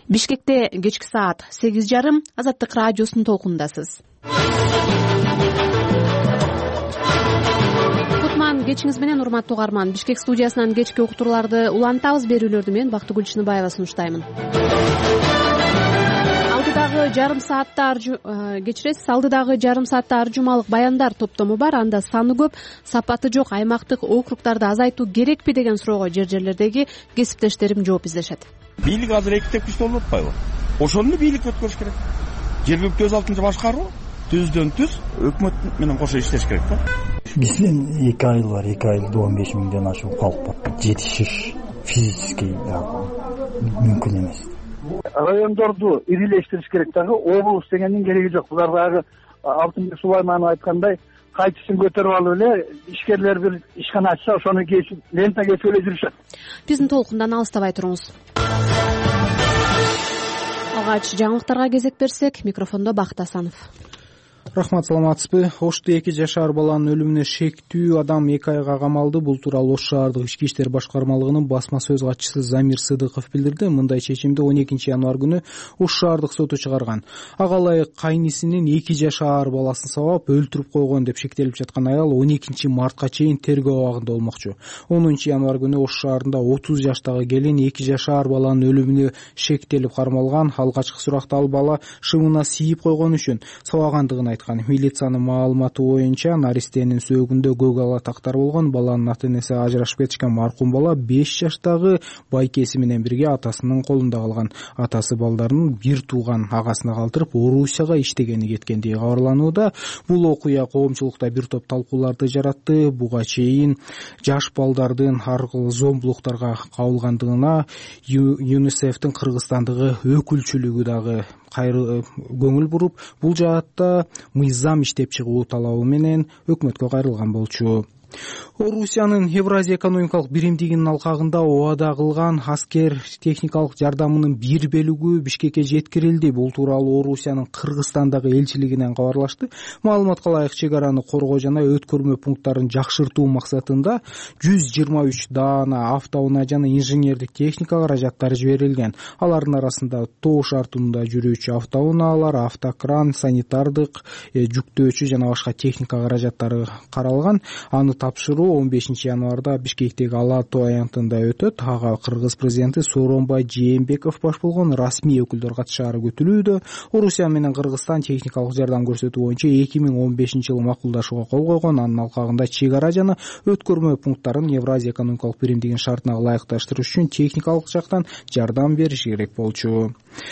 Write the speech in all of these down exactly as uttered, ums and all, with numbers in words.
Бишкекте кечки саат сегиз жарым Азаттык радиосунун толкунундасыз. Кутман кечиңиз менен, урматтуу угарман. Бишкек студиясынан кечки уктурууларды улантабыз. Берүүлөрдү мен Бактыгүл Чыныбаева сунуштаймын. Алдыдагы жарым саатта кечиресиз, алдыдагы жарым саатта ар жумалык баяндар топтому бар. Анда саны көп, сапаты жок аймактык округдарды азайтуу керекпи деген суроого жер жерлердеги кесиптештерим жооп издешет. Бийлик азыр эки күчтүү болуп атпайбы? Ошону бийлик өткөрүш керек. Жергиликтүү өз алдынча башкаруу түздөн түз өкмөт менен кошо иштеш керек да. Бизден эки айыл бар, эки айылда он беш миңден ашык калк бар. Жетишиш физически мүмкүн эмес. Райондорду ирилештириш керек дагы, облус дегендин кереги жок. Булар дагы Алтынбек Сулайманов айткандай, кайчысын көтөрүп алып эле ишкерлер бир ишкана ачса, ошону кесип лента кесип эле жүрүшөт. Биздин толкундан алыстабай туруңуз. Алгач жаңылыктарга кезек берсек, микрофондо Бакыт Асанов. Рахмат, саламатсызбы? Ошто эки жашар баланын өлүмүнө шектүү адам эки айга камалды. Бул тууралуу Ош шаардык ички иштер башкармалыгынын басма сөз катчысы Замир Сыдыков билдирди. Мындай чечимди он экинчи январь күнү Ош шаардык соту чыгарган. Ага ылайык кайнисинин эки жашар баласын сабап өлтүрүп койгон деп шектелип жаткан аял он экинчи мартка чейин тергөө абагында болмокчу. онунчу январь күнү Ош шаарында отуз жаштагы келин эки жашар баланын өлүмүнө шектелип кармалган. Алгачкы суракта ал бала шымына siiп койгон үчүн сабагандыгын айткан. Милициянын маалыматы боюнча наристенин сөөгүндө көк ала тактар болгон. Баланын ата энеси ажырашып кетишкен. Маркум бала беш жаштагы байкеси менен бирге атасынын колунда калган. Атасы балдарын бир тууган агасына калтырып Орусияга иштегени кеткен деп кабарланууда. Бул окуя коомчулукта бир топ талкууларды жаратты. Буга чейин жаш балдардын ар кыл зомбулуктарга кабылгандыгына ЮНИСЕФтин Кыргызстандагы өкүлчүлүгү дагы кайры көңүл буруп, бул жаатта мыйзам иштеп чыгуу талабы менен өкмөткө кайрылган болчу. Орусиянын Евразия экономикалык биримдигинин алкагында оада кылган аскер техникалык жардамынын бир бөлүгү Бишкекке жеткирилди. Бул тууралуу Орусиянын Кыргызстандагы элчилигинен кабарлашты. Маалыматка ылайык, чек араны коргоо жана өткөрмө пункттарын жакшыртуу максатында жүз жыйырма үч даана автоунаа жана инженердик техника каражаттары жиберилген. Алардын арасында тоо шартында жүрүүчү автоунаалар, автокран, санитардык, жүктөөчү жана башка техника каражаттары каралган. Аны тапшыруу он бешинчи январда Бишкектеги Ала Тоо аянтында өтөт. Ага Кыргыз президенти Сооронбай Жээнбеков баш болгон расмий өкүлдөр катышаары күтүлүүдө. Орусия менен Кыргызстан техникалык жардам көрсөтүү боюнча эки миң он бешинчи жылы макулдашууга кол койгон. Анын алкагында чек ара жана өткөрмө пункттарын Евразия экономикалык биримдигинин шартына ылайыкташтырыш үчүн техникалык жактан жардам бериш керек болчу.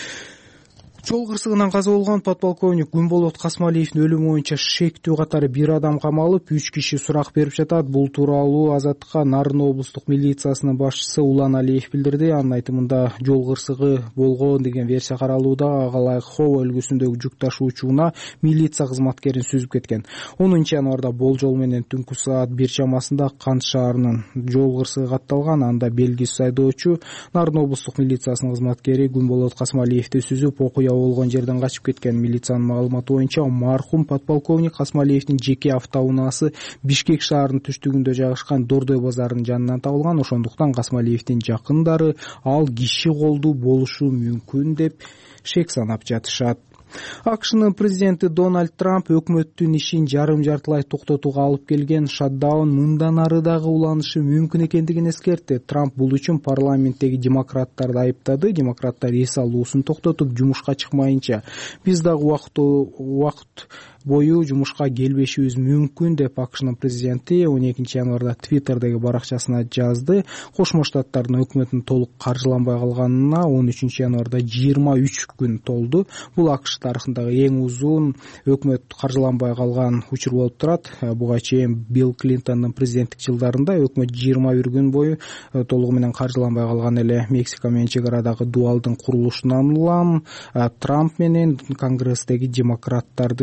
Жол кырсыгынан каза болгон подполковник Гүнболот Касмалиевдин өлүмү боюнча шектүү катары бир адам камалып, үч киши сурак берип жатат. Бул тууралуу Азаттыкка Нарын облустук милициясынын башчысы Улан Алиев билдирди. Анын айтымында жол кырсыгы болгон деген версия каралууда. Ага ылайык Хова өлкөсүндөгү жүк ташуучуна милиция кызматкерин сүзүп кеткен. онунчу январда болжол менен түнкү саат бир чамасында Кант шаарынын жол кырсыгы катталган. Анда белгисиз айдоочу Нарын облустук милициясынын кызматкери Гүнболот Касмалиевди сүзүп, окуя болгон жерден качып кеткен. Милициянын маалыматы боюнча мархум подполковник Касмалиевдин жеке автоунаасы Бишкек шаарынын түштүгүндө жайгашкан Дордой базарынын жанынан табылган. Ошондуктан Касмалиевдин жакындары ал киши колдуу болушу мүмкүн деп шек санап жатышат. АКШнын президенти Дональд Трамп өкмөттүн ишин жарым-жартылай токтотууга алып келген шатдаун мындан ары дагы уланышы мүмкүн экендигин эскертти. Трамп бул үчүн парламенттеги демократтарды айыптады. Демократтар эс алуусун токтотуп, жумушка чыкмайынча биз дагы убакыт убакыт бою жумушка келбешибиз мүмкүн деп АКШнын президенти он экинчи январда Твиттердеги баракчасына жазды. Кошмо Штаттардын өкмөтүнүн толук каржыланбай калганына он үчүнчү январда жыйырма үч күн толду. Бул АКШ тарыхындагы эң узун өкмөт каржыланбай калган учур болуп турат. Буга чейин Билл Клинтондун президенттик жылдарында өкмөт жыйырма бир күн бою толугу менен каржыланбай калган эле. Мексика менен чек арадагы дуалдын курулушунан улам Трамп менен Конгресстеги демократтардын ортосунда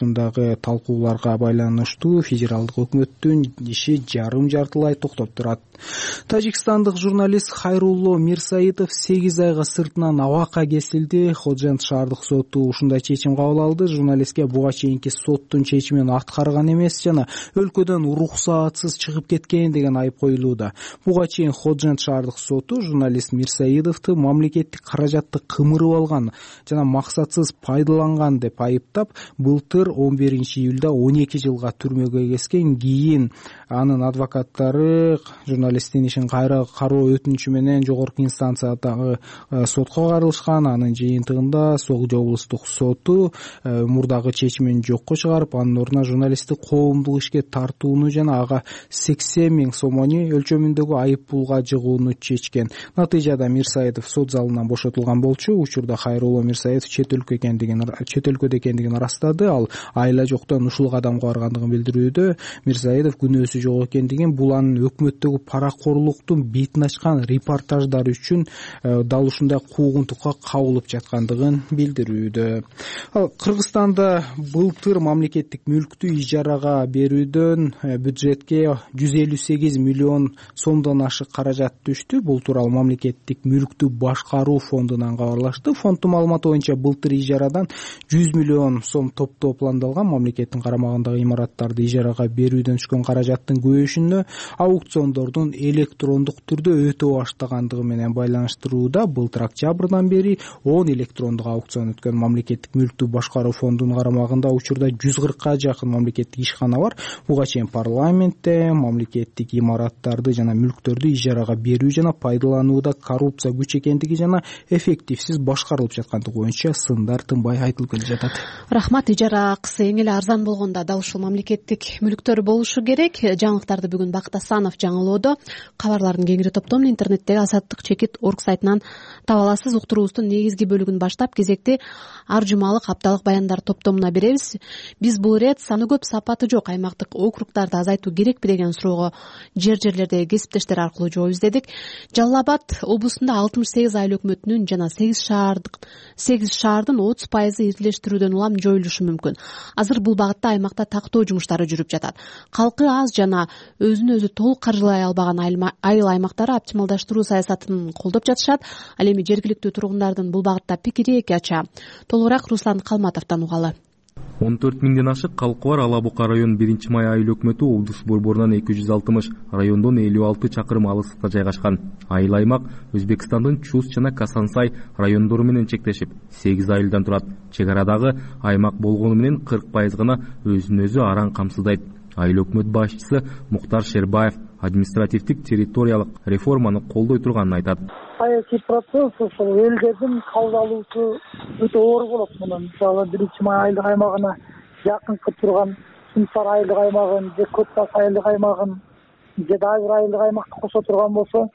туурасындагы талкууларга байланыштуу федералдык өкмөттүн иши жарым жартылай токтоп турат. Тажикстандык журналист Хайрулло Мирсаитов сегиз айга сыртынан абакка кесилди. Ходжент шаардык соту ушундай чечим кабыл алды. Журналистке буга чейинки соттун чечимин аткарган эмес жана өлкөдөн уруксаатсыз чыгып кеткен деген айып коюлууда. Буга чейин Ходжент шаардык соту журналист Мирсаитовду мамлекеттик каражатты кымырып алган жана максатсыз пайдаланган деп айыптап, былтыр он биринчи июлда он эки жылга түрмөгө кескен. Кийин анын адвокаттары журналисттин ишин кайра кароо өтүнүчү менен жогорку инстанциядагы сотко кайрылышкан. Анын жыйынтыгында Согжо облустук соту мурдагы чечимин жокко чыгарып, анын ордуна журналистти коомдук ишке тартууну жана ага сексен миң сомону өлчөмүндөгү айып пулга жыгууну чечкен. Натыйжада Мирсаитов сот залынан бошотулган болчу. Учурда Хайрулло Мирсаитов чет өлкө экендигин чет өлкөдө экендигин ырастады. Ал айла жоктон ушул кадамга баргандыгын билдирүүдө. Мирсаитов күнөөсү жок экендигин, бул анын өкмөттөгү паракорлуктун бетин ачкан репортаждары үчүн дал ушундай куугунтукка кабылып жаткандыгын билдирүүдө. Кыргызстанда былтыр мамлекеттик мүлктү ижарага берүүдөн бюджетке жүз элүү сегиз миллион сомдон ашык каражат түштү. Бул тууралуу мамлекеттик мүлктү башкаруу фондунан кабарлашты. Фонддун маалыматы боюнча былтыр ижарадан жүз миллион сом топтоо пландалган. Мамлекеттин карамагындагы имараттарды ижарага берүүдөн түшкөн каражаттын көбүшүнө аукциондордун электрондук түрдө өтө баштагандыгы менен байланыштырууда. Былтыр октябрдан бери он электрондук аукцион өткөн. Мамлекеттик мүлктү башкаруу фондунун карамагында учурда жүз кыркка жакын мамлекеттик ишкана бар. Буга чейин парламентте мамлекеттик имараттарды жана мүлктөрдү ижарага берүү жана пайдаланууда коррупция күч экендиги жана эффективсиз башкарылып жаткандыгы боюнча сындар тынбай айтылып келе жатат. Рахмат. Ижара акысы эң эле арзан болгондо дал ушул мамлекеттик мүлктөр болушу керек. Жаңылыктарды бүгүн Бакыт Асанов жаңылоодо. Кабарлардын кеңири топтомун интернеттеги азаттык чекит орг сайтынан таба аласыз. Уктуруубуздун негизги бөлүгүн баштап кезекти ар жумалык апталык баяндар топтомуна беребиз. Биз бул ирет саны көп, сапаты жок аймактык округдарды азайтуу керекпи деген суроого жер жерлердеги кесиптештер аркылуу жооп издедик. Жалал Абад облусунда алтымыш сегиз айыл өкмөтүнүн жана сегиз шаардык сегиз шаардын отуз пайызы ирилештирүүдөн улам жоюлушу мүмкүн. Азыр бул багытта аймакта тактоо жумуштары жүрүп жатат. Калкы аз жана өзүн өзү толук каржылай албаган айыл аймактары оптималдаштыруу саясатын колдоп жатышат. Ал эми жергиликтүү тургундардын бул багытта пикири эки ача. Толугураак Руслан Калматовдон угалы. он төрт миңден ашык калкы бар Ала Бука район биринчи май айыл өкмөтү облус борборунан эки жүз алтымыш, райондон элүү алты чакырым алыстыкта жайгашкан. Айыл аймак Өзбекстандын Чус жана Касансай райондору менен чектешип, сегиз айылдан турат. Чек арадагы аймак болгону менен кырк пайыз гана өзүн өзү араң камсыздайт. Айыл өкмөт башчысы Муктар Шербаев административдик территориялык реформаны колдой турганын айтат. Саясий процесс ошол элдердин кабыл алуусу өтө оор болот. Мунун мисалы биринчи май айылдык аймагына жакынкы турган Сымсар айылдык аймагын же Көк Таш айылдык аймагын же дагы бир айылдык аймакты кошо турган болсо,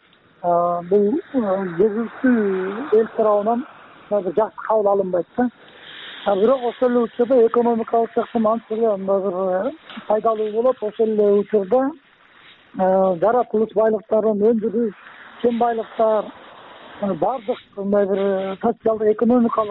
бул жергиликтүү эл тарабынан бир жакшы кабыл алынбайт да. Бирок ошол эле учурда экономикалык жактан анча эле бир пайдалуу болот. Ошол эле учурда жаратылыш байлыктарын өндүрүү, кен байлыктар, бардык мындай бир социалдык экономикалык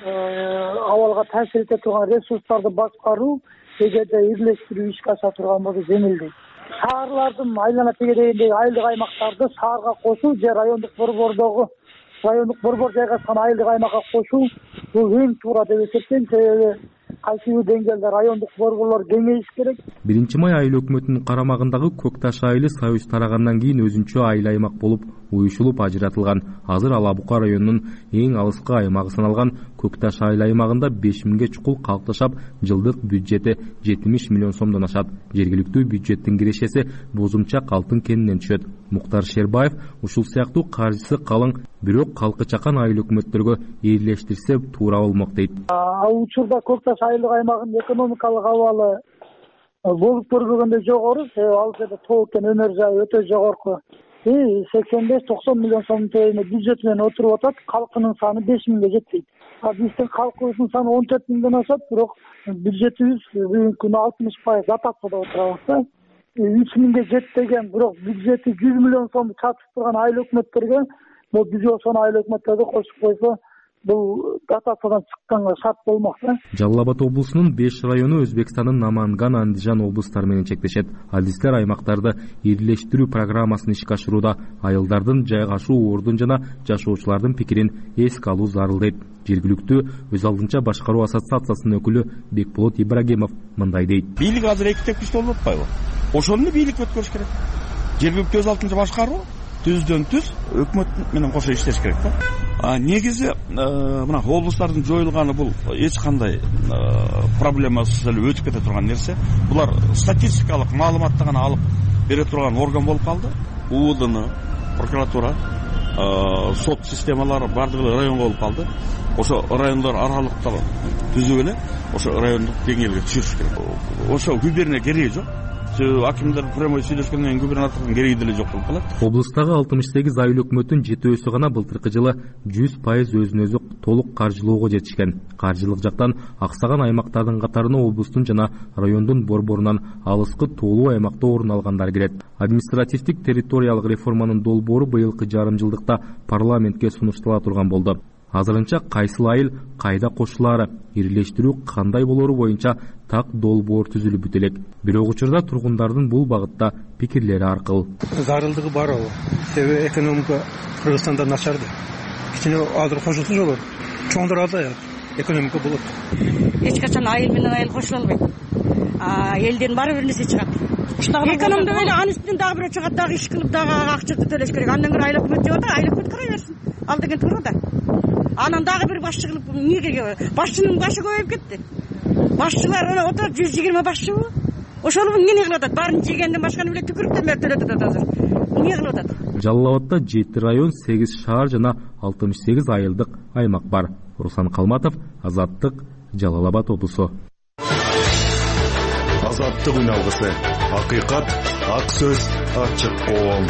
абалга таасир эте турган ресурстарды башкаруу, эгерде бирлештирүү ишке аша турган болсо жеңилдейт. Шаарлардын айлана тегерегиндеги айылдык аймактарды шаарга кошуу же райондук борбордогу райондук борбор жайгашкан айылдык аймакка кошуу бул эң туура деп эсептейм. Себеби кайсы бир деңгээлде райондук борборлор кеңейиш керек. биринчи май айыл өкмөтүнүн карамагындагы Көк Таш айылы союз тарагандан кийин өзүнчө айыл аймак болуп уюшулуп ажыратылган. Азыр Ала Бука районунун эң алыскы аймагы саналган Көк Таш айыл аймагында беш миңге чукул калк жашап, жылдык бюджети жетимиш миллион сомдон ашат. Жергиликтүү бюджеттин кирешеси бузумча алтын кенинен түшөт. Муктар Шербаев ушул сыяктуу каржысы калың, бирок калкы чакан айыл өкмөттөргө ээлештирсе туура болмок дейт. Ал учурда Көк Таш айылдык аймагынын экономикалык абалы болуп көрбөгөндөй жогору. Ал жерде тоо кен өнөр жайы өтө жогорку. сексен беш токсон миллион сом бюджет менен отуруп атат. Калкынын саны беш миңге жетпейт. Биздин калкыбыздын саны он төрт миңден ашат, бирок бюджетибиз бүгүнкү күнү алтымыш пайыз дотацияда отурабыз да. үч миңге жетпеген, бирок бюджети жүз миллион сомду чачып турган айыл өкмөттөргө, бул биз ошону айыл өкмөттөрдү кошуп койсо бул дотациядан чыкканга шарт болмок да. Жалал Абад облусунун беш району Өзбекстандын Наманган, Андижан облустары менен чектешет. Адистер аймактарды ирилештирүү программасын ишке ашырууда айылдардын жайгашуу ордун жана жашоочулардын пикирин эске алуу зарыл дейт. Жергиликтүү өз алдынча башкаруу ассоциациясынын өкүлү Бекболот Ибрагимов мындай дейт. Бийлик азыр эки тепкичте болуп атпайбы? Ошону бийлик өткөрүш керек. Жергиликтүү өз алдынча башкаруу түздөн түз өкмөт менен кошо иштеш керек да. Негизи мына облустардын жоюлганы бул эч кандай проблемасыз эле өтүп кете турган нерсе. Булар статистикалык маалыматты гана алып бере турган орган болуп калды. УУДН, прокуратура, сот системалары бардыгы районго болуп калды. Ошо райондор аралыкта түзүп эле ошо райондук деңгээлге түшүрүш керек. Ошо губерния кереги жок. Акимдер прямой сүйлөшкөндөн кийин губернатордун кереги деле жок болуп калат. Облустагы алтымыш сегиз айыл өкмөттүн жетөөсү гана былтыркы жылы жүз пайыз өзүн өзү толук каржылоого жетишкен. Каржылык жактан аксаган аймактардын катарына облустун жана райондун борборунан алыскы тоолуу аймакта орун алгандар кирет. Административдик территориялык реформанын долбоору быйылкы жарым жылдыкта парламентке сунуштала турган болду. Азырынча кайсыл айыл кайда кошулаары, ирилештирүү кандай болору боюнча так долбоор түзүлүп бүт элек. Бирок учурда тургундардын бул багытта пикирлери аркыл. Зарылдыгы бар ал. Себеби экономика Кыргызстанда начарды. Кичине азыр кошулса жолор. Чоңдурада экономика болот. Эч качан айыл менен айыл кошула албайт. А элден баары бир нерсе чыгат. Экономда эле анын үстүнөн дагы бирөө чыгат, дагы иш кылып, дагы акчасы төлөш керек. Андан көрө айыл өкмөт жок да, айыл өкмөт кыра берсин. Ал деген туура да. Анан дагы бир башчы кылып эмнеге башчынын башы көбөйүп кетти. Башчылар отуруп жүз жыйырма башчыбы? Ошол эмне кылып атат? Баарын жегенден башканы биле түкүрүктөн бери төлөп атат азыр. Эмне кылып атат? Жалал Абадта жети район, сегиз шаар жана алтымыш сегиз айылдык аймак бар. Руслан Калматов, Азаттык, Жалал Абад облусу. Азаттык үналгысы. Акыйкат, ак сөз, ачык коом.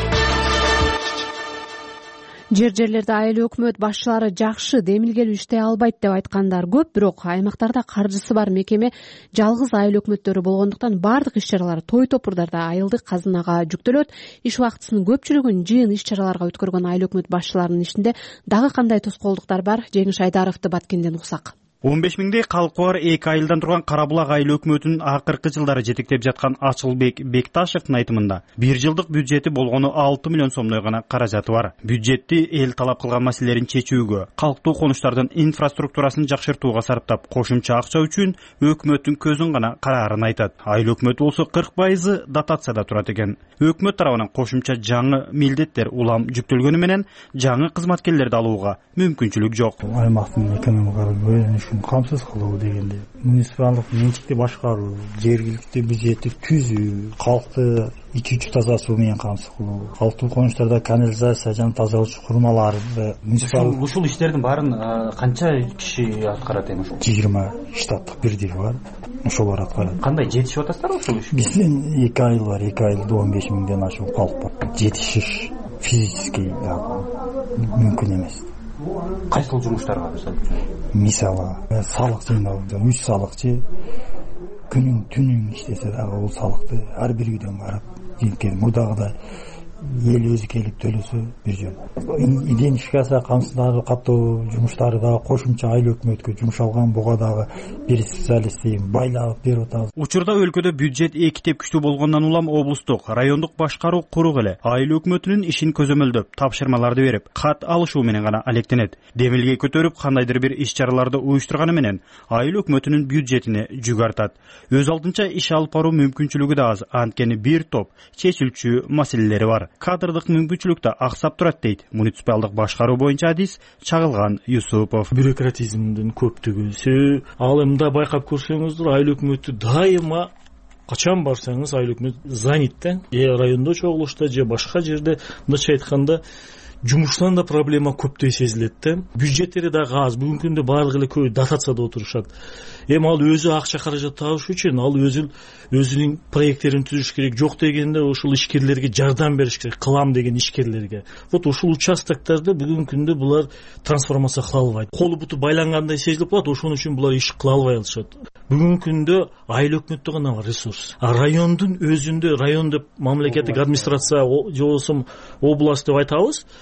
Жер жерлерде айыл өкмөт башчылары жакшы демилгелүү иштей албайт деп айткандар көп, бирок аймактарда каржысы бар мекеме жалгыз айыл өкмөттөрү болгондуктан бардык иш чаралар той топурдарда айылдык казынага жүктөлөт. Иш убактысынын көпчүлүгүн жыйын иш чараларга өткөргөн айыл өкмөт башчыларынын ишинде дагы кандай тоскоолдуктар бар? Жеңиш Айдаровду Баткенден уксак. он беш миңдей калкы бар эки айылдан турган Карабулак айыл өкмөтүнүн акыркы жылдары жетектеп жаткан Ачылбек Бекташевдин айтымында бир жылдык бюджети болгону алты миллион сомдой гана каражаты бар. Бюджетти эл талап кылган маселелерин чечүүгө, калктуу конуштардын инфраструктурасын жакшыртууга сарптап, кошумча акча үчүн өкмөттүн көзүн гана караарын айтат. Айыл өкмөтү болсо кырк пайызы дотацияда турат экен. Өкмөт тарабынан кошумча жаңы милдеттер улам жүктөлгөнү менен жаңы кызматкерлерди алууга мүмкүнчүлүк жок. Аймактын экономикалык бөлүнүшүн камсыз кылуу дегенде муниципалдык менчикти башкаруу, жергиликтүү бюджетти түзүү, калкты ичүүчү таза суу менен камсыз кылуу, калктуу конуштарда канализация жана тазалоочу курмаларды муниципал ушул иштердин баарын канча киши аткарат эми ушул? жыйырма штаттык бирдиги бар. Ошолор аткарат. Кандай жетишип атасыздар ушул ишке? Биздин эки айыл бар, эки айылда он беш миңден ашык калк бар. Жетишиш физически мүмкүн эмес. Кайсыл жумуштарга мисалы үчүн? Мисалы салык жыйноо, үч салыкчы күнүн түнүн иштесе дагы бул салыкты ар бир үйдөн барып жинкен мурдагыдай эл өзү келип төлөсө бир жөн. Идентификация камсыздары каттоо жумуштары дагы кошумча айыл өкмөткө жумшалган, буга дагы бир специалистти байлап берип атабыз. Учурда өлкөдө бюджет эки тепкичтүү болгондон улам облустук, райондук башкаруу курук эле айыл өкмөтүнүн ишин көзөмөлдөп, тапшырмаларды берип, кат алышуу менен гана алектенет. Демилге көтөрүп, кандайдыр бир иш чараларды уюштурганы менен айыл өкмөтүнүн бюджетине жүк артат. Өз алдынча иш алып баруу мүмкүнчүлүгү да аз, анткени бир топ чечилчү маселелери бар. Кадрдык мүмкүнчүлүк да аксап турат дейт муниципалдык башкаруу боюнча адис Чагылган Юсупов. Бюрократизмдин көптүгү, ал эмне байкап көрсөңүздөр, айыл өкмөтү дайыма качан барсаңыз айыл өкмөт занят да. Же райондо чогулушта, же башка жерде, мындайча айтканда жумуштан да проблема көптөй сезилет да. Бюджеттери дагы аз. Бүгүнкү күндө баардыгы эле көбү дотацияда отурушат. Эми ал өзү акча каражат табыш үчүн ал өзү өзүнүн проекттерин түзүш керек. Жок дегенде ушул ишкерлерге жардам бериш керек, кылам деген ишкерлерге. Вот ушул участоктарда бүгүнкү күндө булар трансформация кыла албайт. Колу буту байлангандай сезилип калат, ошон үчүн булар иш кыла албай алышат. Бүгүнкү күндө айыл өкмөттө гана бар ресурс. А райондун өзүндө, район деп мамлекеттик администрация же болсо область деп айтабыз.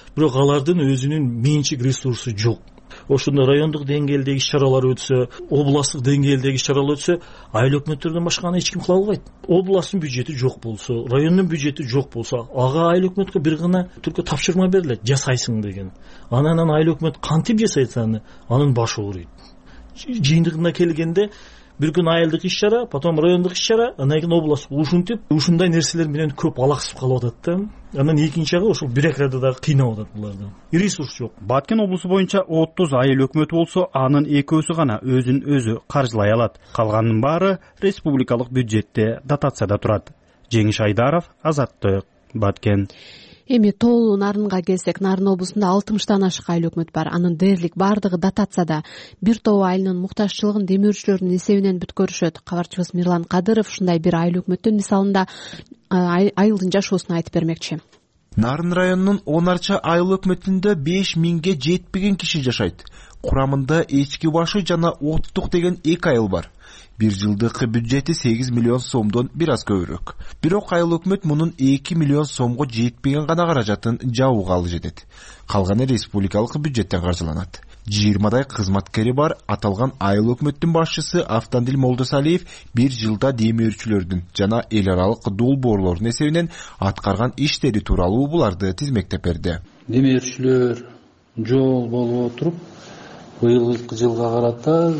бирок алардын өзүнүн менчик ресурсу жок. Ошондо райондук деңгээлдеги иш чаралар өтсө, областтык деңгээлдеги иш чаралар өтсө, айыл өкмөттөрдөн башканы эч ким кыла албайт. Областтын бюджети жок болсо, райондун бюджети жок болсо, ага айыл өкмөткө бир гана түркө тапшырма берилет, жасайсың деген. Анан айыл өкмөт кантип жасайт аны? Анын башы ооруйт. Жыйынтыгына келгенде бир күн айылдык иш чара, потом райондук иш чара, андан кийин областтык ушинтип, ушундай нерселер менен көп алаксып калып атат да. Анан экинчи жагы ошол бюрократия дагы кыйнап атат буларды. Ресурс жок. Баткен облусу боюнча отуз айыл өкмөтү болсо, анын экөөсү гана өзүн өзү каржылай алат. Калганынын баары республикалык бюджетте дотацияда турат. Жеңиш Айдаров, Азаттык, Баткен. Эми тоолуу Нарынга келсек, Нарын облусунда алтымыштан ашык айыл өкмөт бар. Анын дээрлик бардыгы дотацияда. Бир топ айылынын муктажчылыгын демир өрчүлөрдүн эсебинен бүткөрүшөт. Кабарчыбыз Мирлан Кадыров ушундай бир айыл өкмөттүн мисалында айылдын жашоосун айтып бермекчи. Нарын районунун он арча айыл өкмөтүндө беш миңге жетпеген киши жашайт. Курамында эчки башы жана оттук деген эки айыл бар. Бир жылдык бюджети сегиз миллион сомдон бир аз көбүрөөк. Бирок айыл өкмөт мунун эки миллион сомго жетпеген гана каражатын жабууга алып жетет. Калганы республикалык бюджеттен каржыланат. жыйырмадай кызматкери бар аталган айыл өкмөттүн башчысы Автандил Молдосалиев бир жылда демирчүлөрдүн жана эл аралык долбоорлордун эсебинен аткарган иштери тууралуу буларды тизмектеп берди. Демирчүлөр жол болуп отуруп, быйылкы жылга карата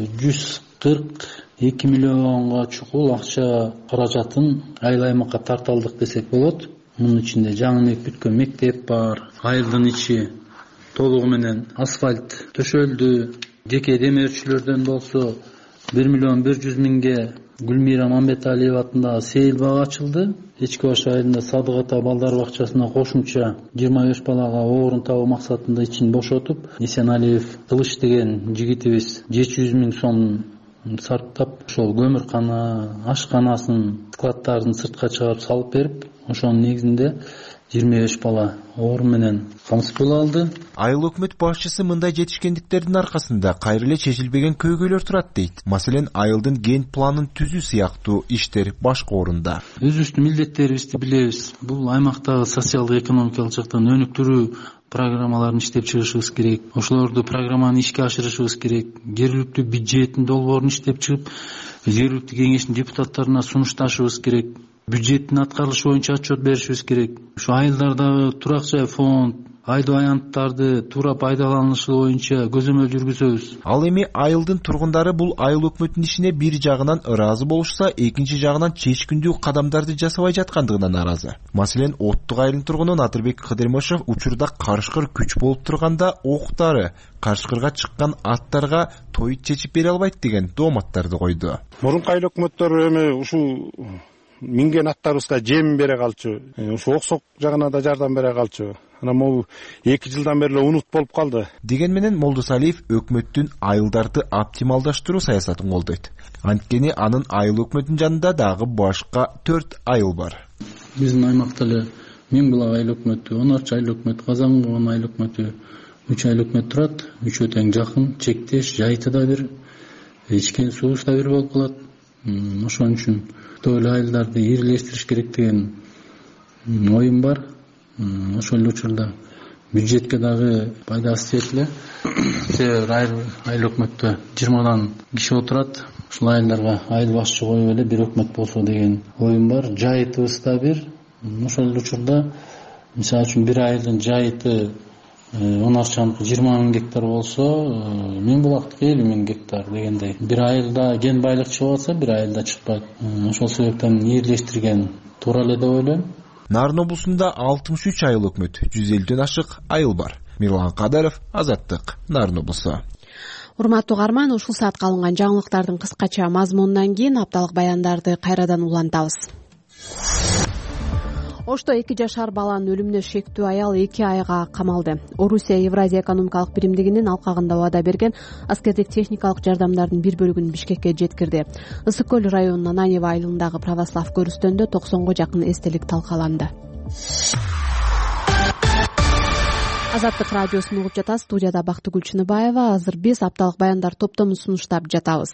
жүз кырк эки миллионго чукул акча каражатын айыл аймакка тарталдык десек болот. Мунун ичинде жаңы бүткөн мектеп бар, айылдын ичи толугу менен асфальт төшөлдү. Жеке демирчүлөрдөн болсо бир миллион бир жүз миңге Гүлмира Мамбеталиева атындагы сейил бак ачылды. Эчки баш айылында Садык ата балдар бакчасына кошумча жыйырма беш балага орун табуу максатында ичин бошотуп, Несеналиев Кылыч деген жигитибиз жети жүз миң сом сарптап, ошол көмүркана, ашканасын, складдарын сыртка чыгарып салып берип, ошонун негизинде жыйырма беш бала орун менен камсыз боло алды. Айыл өкмөт башчысы мындай жетишкендиктердин аркасында кайра эле чечилбеген көйгөйлөр турат дейт. Маселен, айылдын ген планын түзүү сыяктуу иштер башка орунда. Өзүбүздүн милдеттерибизди билебиз. Бул аймактагы социалдык экономикалык жактан өнүктүрүү программаларын иштеп чыгышыбыз керек. Ошолорду программаны ишке ашырышыбыз керек. Жергиликтүү бюджеттин долбоорун иштеп чыгып, жергиликтүү кеңештин депутаттарына сунушташыбыз керек. Бюджеттин аткарылышы боюнча отчет беришибиз керек. Ушу айылдардагы турак жай фонд, айдоо аянттарды туура пайдаланышы боюнча көзөмөл жүргүзөбүз. Ал эми айылдын тургундары бул айыл өкмөтүнүн ишине бир жагынан ыраазы болушса, экинчи жагынан чечкиндүү кадамдарды жасабай жаткандыгына нааразы. Маселен, Оттук айылынын тургуну Натырбек Кыдырмышев учурда карышкыр күч болуп турганда октары карышкырга чыккан аттарга той чечип бере албайт деген дооматтарды койду. Мурунку айыл өкмөттөр эми ушул минген аттарыбызга жем бере калчу, ушу оксок жагына да жардам бере калчу. Анан могу эки жылдан бери унут болуп калды. Деген менен Молдосалиев өкмөттүн айылдарды оптималдаштыруу саясатын колдойт. Анткени анын айыл өкмөтүнүн жанында дагы башка төрт айыл бар. Биздин аймакта эле Мен булак айыл өкмөтү, он арча айыл өкмөтү, Казангон айыл өкмөтү, үч айыл өкмөт турат. Үчөө тең жакын, чектеш, жайты да бир, ичкен суубуз да бир болуп калат. Ошон үчүн тойлуу айылдарды ирилештириш керек деген оюм бар. Ошол эле учурда бюджетке дагы пайдасы тиет эле. Себеби айыл өкмөттө жыйырмадан киши отурат. Ушул айылдарга айыл башчы коюп эле бир өкмөт болсо деген оюм бар. Жайытыбыз да бир. Ошол эле учурда мисалы үчүн бир айылдын жайыты он арчаныкы жыйырма миң гектар болсо, мен булактыкы элүү миң гектар дегендей. Бир айылда ген байлык чыгып атса, бир айылда чыкпайт. Ошол себептен ирилештирген туура эле деп ойлойм. Нарын облусунда алтымыш үч айыл өкмөт, жүз элүүдөн ашык айыл бар. Мирлан Кадаров, Азаттык, Нарын облусу. Урматтуу угарман, ушул саатка алынган жаңылыктардын кыскача мазмунунан кийин апталык баяндарды кайрадан улантабыз. Ошто эки жашар баланын өлүмүнө шектүү аял эки айга камалды. Орусия Евразия экономикалык биримдигинин алкагында убада берген аскердик техникалык жардамдардын бир бөлүгүн Бишкекке жеткирди. Ысык көл районунун Ананьево айылындагы православ көрүстөндө токсонго жакын эстелик талкаланды. Азаттык радиосун угуп жатасыз. Студияда Бактыгүл Чыныбаева. Азыр биз апталык баяндар топтомун сунуштап жатабыз.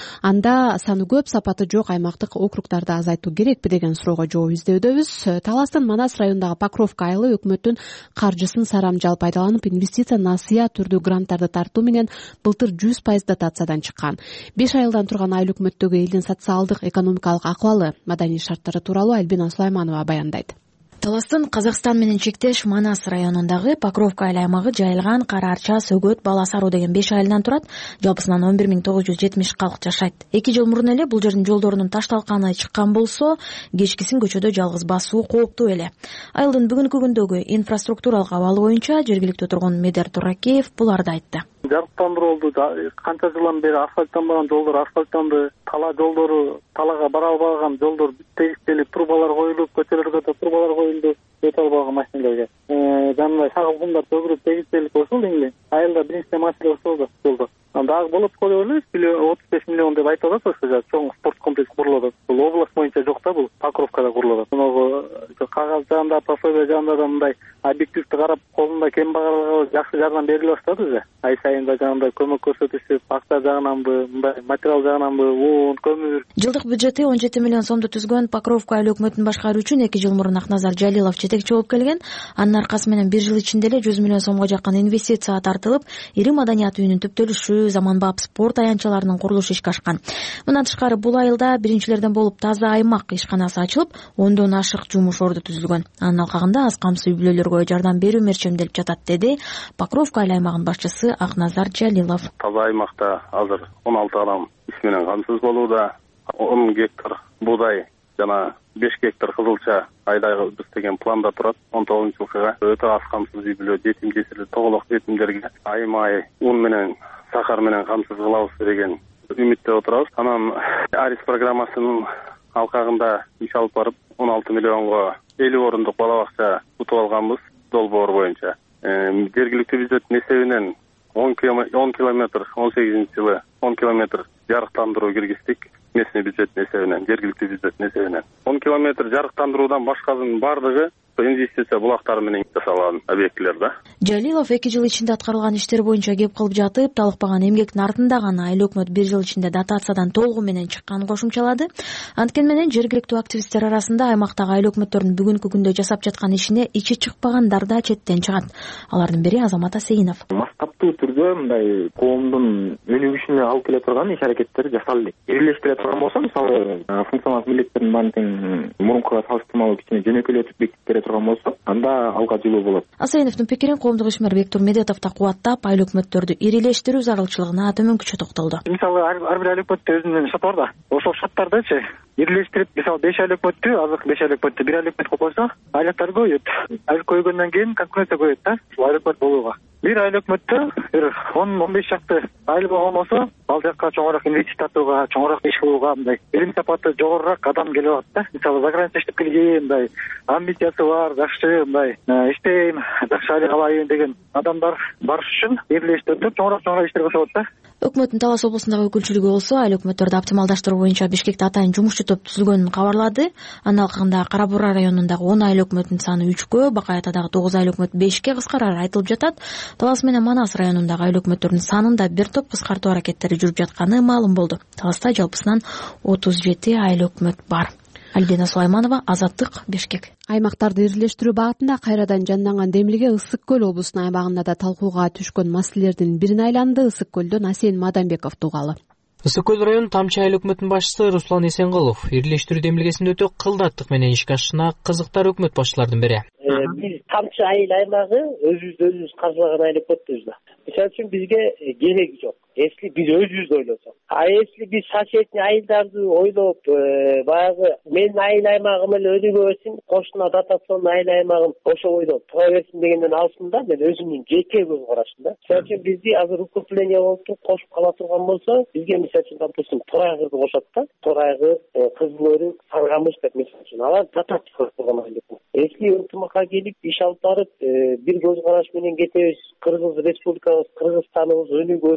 Анда саны көп, сапаты жок аймактык округдарды азайтуу керекпи деген суроого жооп издөбүз. Таластын Манас районундагы Покровка айылы өкмөттүн каржысын сарамжал пайдаланып, инвестиция насыя түрдүү гранттарды тартуу менен былтыр жүз пайыз дотациядан чыккан. беш айылдан турган айыл өкмөттөгү элдин социалдык, экономикалык акыбалы, маданий шарттары тууралуу Альбина Сулайманова баяндайт. Таластын Казакстан менен чектеш Манас районундагы Покровка айыл аймагы жайылган Кара Арча, Сөгөт, Баласаруу деген беш айылдан турат. Жалпысынан он бир миң тогуз жүз жетимиш калк жашайт. эки жыл мурун эле бул жердин жолдорунун ташталканы чыккан болсо, кечкисин көчөдө жалгыз басуу кооптуу эле. Айылдын бүгүнкү күндөгү инфраструктуралык абалы боюнча жергиликтүү тургун Медер Туракеев буларды айтты. Жарыктандыруу болду. Канча жылдан бери асфальттанбаган жолдор асфальттанды. Тала жолдору, талага бара албаган жолдор тегиштелип, трубалар коюлуп, көчөлөргө да трубалар коюлду. Өтө албаган машиналарга. Э, жанагы шагыл кумдар төгүлүп тегиштелип ошол эле. Айылда биринчи маселе ошол жолдо. Дагы болот го деп ойлойбуз. отуз беш миллион деп айтып атат ошо чоң спорт комплекс курулуп атат. Бул область боюнча жок да, бул Покровкада курулуп атат. Мынагу кагаз жагында, пособие жагында да мындай объективди карап, колунда кем багаларга жакшы жардам бериле баштады уже. Ай сайын да жагында көмөк көрсөтүшүп, акча жагынанбы, мындай материал жагынанбы, уун, көмүр. Жылдык бюджети он жети миллион сомду түзгөн Покровка айыл өкмөтүн башкаруу үчүн эки жыл мурун Акназар Жалилов жетекчи болуп келген. Анын аркасы менен бир жыл ичинде эле жүз миллион сомго жакын инвестиция тартылып, ири маданият үйүнүн түптөлүшү, заманбап спорт аянтчаларынын курулушу ишке ашкан. Мындан тышкары бул айылда биринчилерден болуп таза аймак ишканасы ачылып, ондон ашык жумуш орду түзүлгөн. Анын алкагында аз камсыз үй бүлөлөргө жардам берүү мерчемделип жатат, деди Покровка айыл аймагынын башчысы Акназар Жалилов. Таза аймакта азыр он алты адам иш менен камсыз болууда. он гектар буудай жана беш гектар кызылча айдайбыз деген планда турат. он тогузунчу жылкыга өтө аз камсыз үй бүлө, жетим жесирлер, тоголок жетимдерге айма-ай ун менен сахар менен камсыз кылабыз деген үмүттө отурабыз. Анан Арис программасынын алкагында иш алып барып он алты миллионго элүү орундук бала бакча утуп алганбыз долбоор боюнча. Жергиликтүү бюджеттин эсебинен он километр, он сегизинчи жылы он километр жарыктандыруу киргиздик. Местный бюджеттин эсебинен, жергиликтүү бюджеттин эсебинен. он километр жарыктандыруудан башкасынын бардыгы инвестиция булактары менен жасалган объектилер да. Жалилов эки жыл ичинде аткарылган иштер боюнча кеп кылып жатып, талыкпаган эмгектин артында гана айыл өкмөт бир жыл ичинде дотациядан толугу менен чыкканын кошумчалады. Анткени менен жергиликтүү активисттер арасында аймактагы айыл өкмөттөрдүн бүгүнкү күндө жасап жаткан ишине ичи чыкпагандар да четтен чыгат. Алардын бири Азамат Асейинов. Маскаттуу түрдө мындай коомдун өнүгүшүнө алып келе турган иш аракеттер жасалды. Бирлештире турган болсо, мисалы, функционалдык милдеттердин баарын тең мурункуга салыштырмалуу кичине жөнөкөйлөтүп бекитип турган болсо, анда алга жылуу болот. Асейиновдун пикирин коомдук ишмер Бектур Медетов да кубаттап, айыл өкмөттөрдү ирилештирүү зарылчылыгына төмөнкүчө токтолду. Мисалы, ар бир айыл өкмөттө өзүнүн шоты бар да. Ошол шоттардычы ирилештирип, мисалы беш айыл өкмөттү, азыркы беш айыл өкмөттү бир айыл өкмөт кылып койсо, айлыктар көбөйөт. Айыл көбөйгөндөн кийин конкуренция көбөйөт да, айыл өкмөт болууга. Бир айыл өкмөттө бир он он беш чакты айыл болмосо, ал жакка чоңураак инвестиция тартууга, чоңураак иш кылууга мындай билим сапаты жогорураак адам келип атат да. Мисалы, заграница иштеп келген, мындай амбициясы бар, жакшы мындай иштейм, жакшы айлык алайын деген адамдар барыш үчүн бирлештирип чоңураак чоңураак иштер кылса болот да. Өкмөттүн Талас облусундагы өкүлчүлүгү болсо айыл өкмөттөрдү оптималдаштыруу боюнча Бишкекте атайын жумушчу топ түзүлгөнүн кабарлады. Анын алкагында Кара Бура районундагы он айыл өкмөтүнүн саны үчкө, Бакай Атадагы тогуз айыл өкмөт бешке кыскарары айтылып жатат. Талас менен Манас районундагы айыл өкмөттөрдүн санында бир топ кыскартуу аракеттери жүрүп жатканы маалым болду. Таласта жалпысынан отуз жети айыл өкмөт бар. Альбина Сулайманова, Азаттык, Бишкек. Аймактарды ирилештирүү багытында кайрадан жанданган демилге Ысык көл облусунун аймагында да талкууга түшкөн маселелердин бирин айланды. Ысык көлдөн Асен Маданбеков тугалы. Ысык көл районунун Тамчы айыл өкмөтүнүн башчысы Руслан Эсенкулов ирилештирүү демилгесин өтө кылдаттык менен ишке ашышына кызыктар өкмөт башчылардын бири. Биз Тамчы айыл аймагы өзүбүздү өзүбүз каржылаган айыл өкмөтпүз да. Мисалы үчүн бизге кереги жок. Если биз өзүбүздү ойлосок. А если биз соседний айылдарды ойлоп, баягы менин айыл аймагым эле өнүгө берсин, кошуна дотационный айыл аймагым ошо ойдо тура берсин дегенден алсында, мен өзүмдүн жеке көз карашым да. Мисалы үчүн бизди азыр укрепление болуп туруп кошуп кала турган болсо, бизге мисалы үчүн допустим Торайгырды кошот да. Торайгыр, Кызыл Өрүк, Саргамыш деп мисалы үчүн алар дотация кылып турган айыл. Если ынтымакка келип иш алып барып, бир көз караш менен кетебиз, Кыргыз республикабыз, Кыргызстаныбыз өнүгө берсин,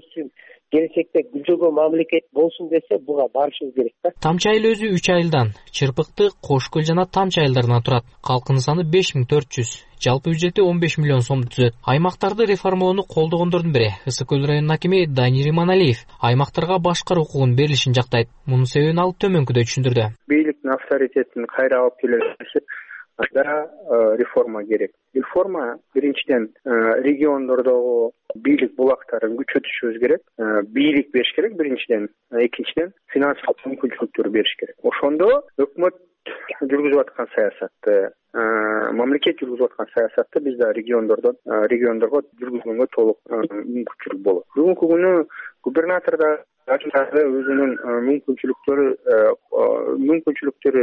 келечекте гүлдөгөн мамлекет болсун десе буга барышыбыз керек да. Тамчы айыл өзү үч айылдан, Чырпыкты, Кош көл жана Тамчы айылдарынан турат. Калкынын саны беш миң төрт жүз. Жалпы бюджети он беш миллион сомду түзөт. Аймактарды реформалоону колдогондордун бири Ысык көл районунун акими Данир Иманалиев аймактарга башкаруу укугун берилишин жактайт. Мунун себебин ал төмөнкүдөй түшүндүрдү. Бийликтин авторитетин кайра алып келишип, анда реформа керек. Реформа биринчиден региондордогу бийлик булактарын күчөтүшүбүз керек. Бийлик бериш керек биринчиден, экинчиден финансылык мүмкүнчүлүктөр бериш керек. Ошондо өкмөт жүргүзүп аткан саясатты, мамлекет жүргүзүп аткан саясатты биз да региондордон региондорго жүргүзгөнгө толук мүмкүнчүлүк болот. Бүгүнкү күнү губернатор да өзүнүн мүмкүнчүлүктөрү мүмкүнчүлүктөрү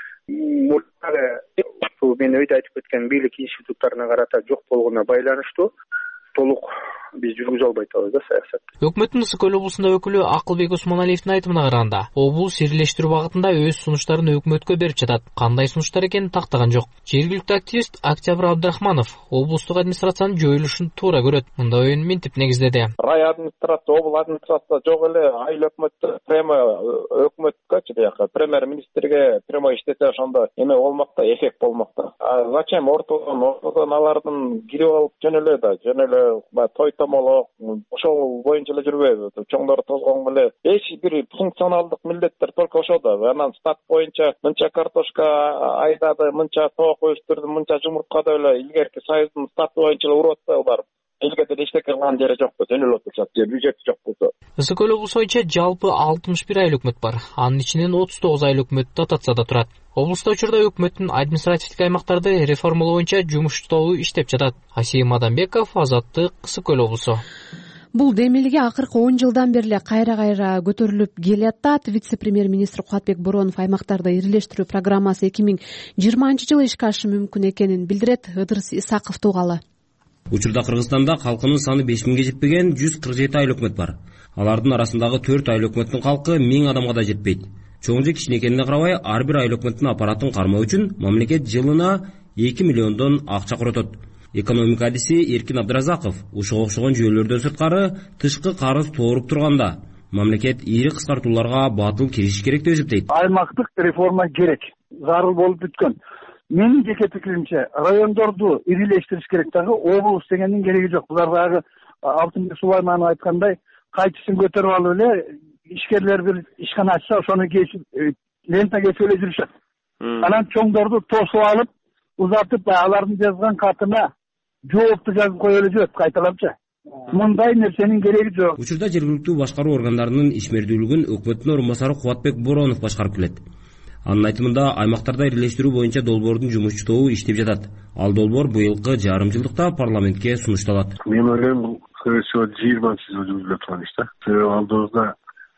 мен өйдө айтып кеткен бийлик институттарына карата жок болгонуна байланыштуу толук биз жүргүзө албай атабыз да саясатты. Өкмөттүн Ысык көл облусунда өкүлү Акылбек Усмоналиевдин айтымына караганда, облус ирлештирүү багытында өз сунуштарын өкмөткө берип жатат. Кандай сунуштар экенин тактаган жок. Жергиликтүү активист Октябрь Абдрахманов облустук администрациянын жоюлушун туура көрөт. Мында оюн минтип негиздеди. Рай администрация, обл администрация жок эле, айыл өкмөттү прямо өкмөткө, жака премьер-министрге прямо иштесе ошондо эме болмокто, эффект болмокто. Зачем ортодон ортодон алардын кирип алып жөн эле да, жөн эле той томолок ошол боюнча эле жүрбөйбү. Чоңдор тозгон эле эч бир функционалдык милдеттер только ошодо. Анан стат боюнча мынча картошка айдады, мынча тоок өстүрдү, мынча жумуртка деп эле илгерки союздун статы боюнча эле уруп атпайбы барып. Элгеде эчтеке кылган жери жокпу, жөн эле отурушат, же бюджет жок болсо. Ысык көл облусу боюнча жалпы алтымыш бир айыл өкмөт бар. Анын ичинен отуз тогуз айыл өкмөт дотацияда турат. Облуста учурда өкмөттүн административдик аймактарды реформалоо боюнча жумуш тобу иштеп жатат. Асия Маданбеков, Азаттык, Ысык көл облусу. Бул демилге акыркы он жылдан бери эле кайра-кайра көтөрүлүп келатат. Вице-премьер-министр Кубатбек Боронов аймактарды ирлештирүү программасы эки миң жыйырманчы жылы ишке ашышы мүмкүн экенин билдирет. Ыдырыс Исаков тугалы. Учурда Кыргызстанда калкынын саны беш миңге жетпеген жүз кырк жети айыл өкмөт бар. Алардын арасындагы төрт айыл өкмөттүн калкы миң адамга да жетпейт. Чоң же кичине экенине карабай, ар бир айыл өкмөттүн аппаратын кармоо үчүн мамлекет жылына эки миллиондон акча коротот. Экономика адиси Эркин Абдыразаков ушуга окшогон жүйөлөрдөн сырткары тышкы карыз тооруп турганда мамлекет ири кыскартууларга батыл киришиш керек деп эсептейт. Аймактык реформа керек, зарыл болуп бүткөн. Менин жеке пикиримче, райондорду ирилештириш керек дагы, облус дегендин кереги жок. Булар дагы Алтынбек Сулайманов айткандай, кайчысын көтөрүп алып эле ишкерлер бир ишкана ачса, ошону кесип лента кесип эле жүрүшөт. Анан чоңдорду тосуп алып, узатып, алардын жазган катына жоопту жазып коюп эле жүрөт кайталамчы. Мындай нерсенин кереги жок. Учурда жергиликтүү башкаруу органдарынын ишмердүүлүгүн өкмөттүн орун басары Кубатбек Боронов башкарып келет. Анын айтымында аймактарда ирлештирүү боюнча долбоордун жумушчу тобу иштеп жатат. Ал долбоор быйылкы жарым жылдыкта парламентке сунушталат. Мен ойлойм, бул жыйырманчы жылы жүргүзүлө турган иш да. Себеби алдыбызда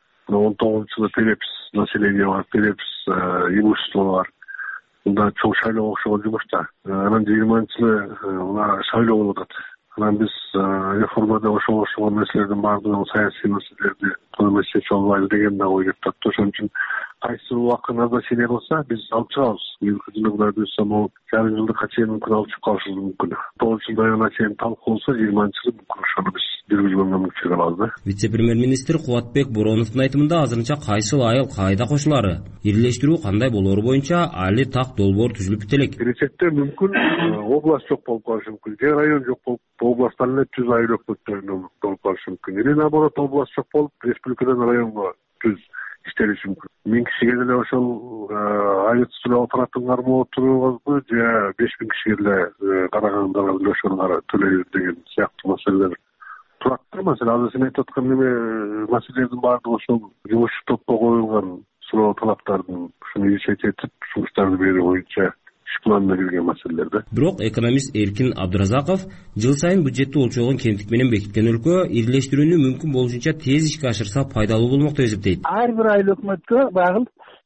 он тогузунчу жылы перепис населения бар, перепис имущество бар. Мында чоң шайлоого окшогон жумуш да. Анан жыйырманчы жылы мына шайлоо болуп атат. Анан биз реформада ошого окшогон нерселердин баардыгын, саясий маселелерди толук чечип албайбы деген да ой келип атат. Ошон үчүн кайсы убакыт назначение кылса биз алып чыгабыз. Быйылкы жылы Кудай буйрса могу жарым жылдыкка чейин мүмкүн алып чыгып калышыбыз мүмкүн. тогузунчу жылдын аягына чейин талкууласа, жыйырманчы жылы мүмкүн ошону биз жүргүзгөнгө мүмкүнчүлүк алабыз да. Вице-премьер-министр Кубатбек Бороновдун айтымында азырынча кайсыл айыл кайда кошулаары, ирлештирүү кандай болоору боюнча али так долбоор түзүлүп бүт элек. Келечекте мүмкүн область жок болуп калышы мүмкүн, же район жок болуп, областтан эле түз айыл өкмөттөрүнөн болуп калышы мүмкүн. Или наоборот, область жок болуп, республикадан районго түз иштелиши мүмкүн. Миң кишиге деле ошол айыл түзүү аппаратын кармоо турубузбу, же беш миң кишиге деле карагандарга деле ошону төлөйбүз деген сыяктуу маселелер турат. Маселе азыр сен айтып аткан неме маселелердин баардыгы ошол жумушчу топко коюлган суроо талаптардын ушуну ишет этип, жумуштарды берүү боюнча иш планына кирген маселелер да. Бирок экономист Эркин Абдыразаков жыл сайын бюджетти олчогон кемтик менен бекиткен өлкө ирлештирүүнү мүмкүн болушунча тез ишке ашырса пайдалуу болмок деп эсептейт. Ар бир айыл өкмөткө багыл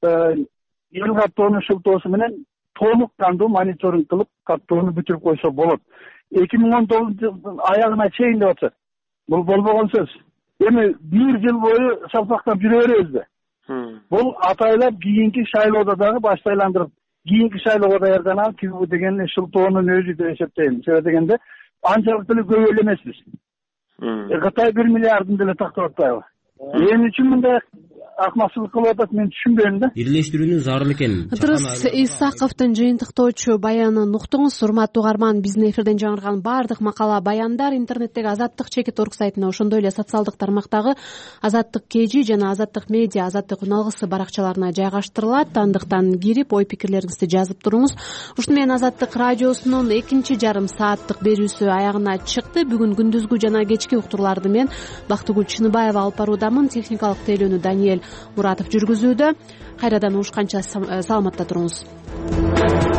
эл каттоонун шылтоосу менен толук кандуу мониторинг кылып, каттоону бүтүрүп койсо болот. эки миң он тогузунчу жылдын аягына чейин деп атышат. Бул болбогон сөз. Эми бир жыл бою салпактап жүрө беребизби? Бул атайлап кийинки шайлоодо дагы башты айландырып, кийинки шайлоого даярданам кийүү деген шылтоонун өзү деп эсептейм. Себеби дегенде анчалык деле көп эле эмеспиз. кытай бир миллиардын деле тактап атпайбы? Эмне үчүн мындай акмакчылык кылып атат, мен түшүнбөйм да. Бирлештирүүнүн зарыл экенин Ыдырыс Исаковдун жыйынтыктоочу баянын уктуңуз. Урматтуу угарман, биздин эфирден жаңырган баардык макала, баяндар интернеттеги Азаттык чекит орг сайтына, ошондой эле социалдык тармактагы Азаттык кежи жана Азаттык медиа, Азаттык үналгысы баракчаларына жайгаштырылат. Андыктан кирип ой пикирлериңизди жазып туруңуз. Ушуну менен Азаттык радиосунун экинчи жарым сааттык берүүсү аягына чыкты. Бүгүн күндүзгү жана кечки уктурларды мен Бактыгүл Чыныбаева алып баруудамын. Техникалык тейлөөнү Даниэль Муратов жүргүзүүдө. Кайрадан угушканча саламатта туруңуз.